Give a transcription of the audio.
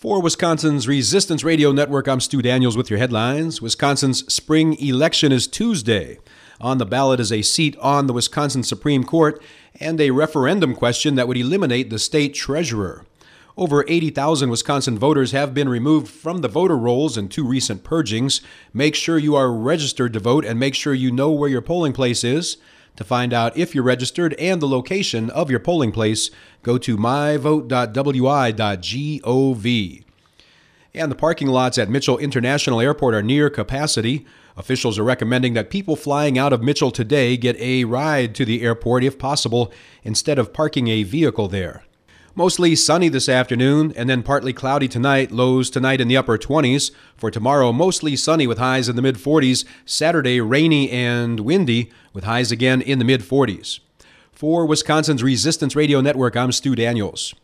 For Wisconsin's Resistance Radio Network, I'm Stu Daniels with your headlines. Wisconsin's spring election is Tuesday. On the ballot is a seat on the Wisconsin Supreme Court and a referendum question that would eliminate the state treasurer. Over 80,000 Wisconsin voters have been removed from the voter rolls in two recent purgings. Make sure you are registered to vote and make sure you know where your polling place is. To find out if you're registered and the location of your polling place, go to myvote.wi.gov. And the parking lots at Mitchell International Airport are near capacity. Officials are recommending that people flying out of Mitchell today get a ride to the airport if possible, instead of parking a vehicle there. Mostly sunny this afternoon, and then partly cloudy tonight, lows tonight in the upper 20s. For tomorrow, mostly sunny with highs in the mid-40s. Saturday, rainy and windy with highs again in the mid-40s. For Wisconsin's Resistance Radio Network, I'm Stu Daniels.